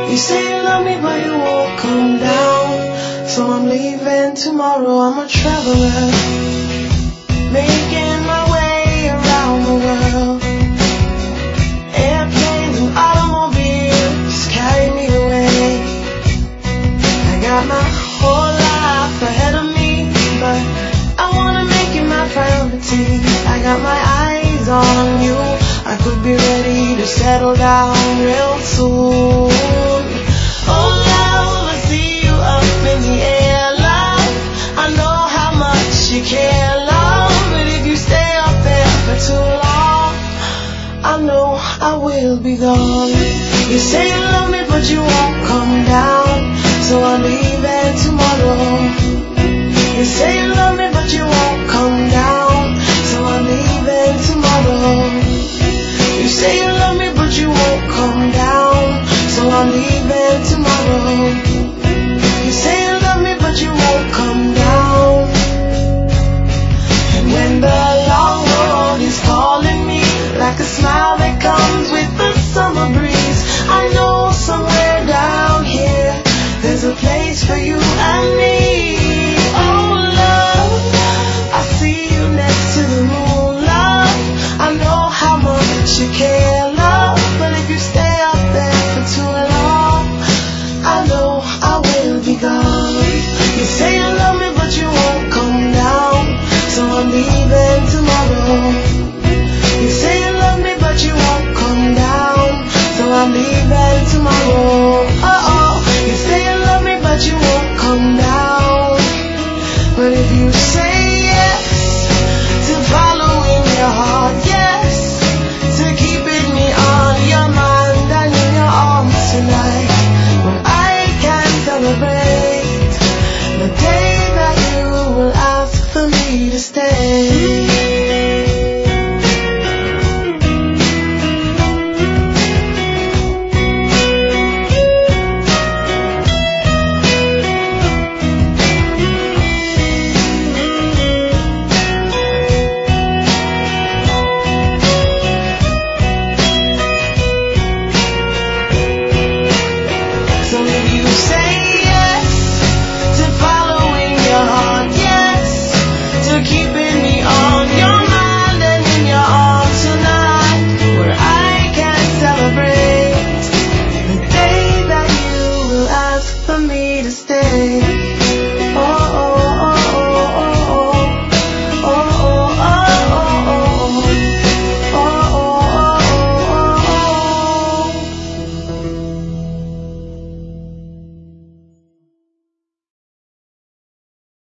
You say you love me, but you won't come down. So I'm leaving tomorrow. I'm a traveler, making my way around the world. Airplanes and automobiles carry me away. I got my whole life ahead of me, but I wanna make you my priority. I got my eyes on you. I could be ready to settle down real soon. Oh love, I see you up in the air, love. I know how much you care, love. But if you stay up there for too long, I know I will be gone. You say you love me, but you won't come down. So I'm leaving tomorrow. You say you love me, but you won't come down. So I'm leaving tomorrow. You say you love me, but you won't come down. So I'm leaving tomorrow. You say you love me, but you won't come down. And when the long road is calling me, like a smile that comes with the summer breeze, I know somewhere down here there's a place for you and me. Oh love, I see you next to the moon, love. I know how much you care, love. But if you stay up there for too long, I know I will be gone. You say you love me, but you won't come down. So I'm leaving tomorrow. You say you love me, but you won't come down. So I'm leaving tomorrow. You say you love me, but you won't come down. But if you say yes to following your heart, yes to keeping me on your mind and in your arms tonight, when I can celebrate the day that you will ask for me to stay. For me to stay.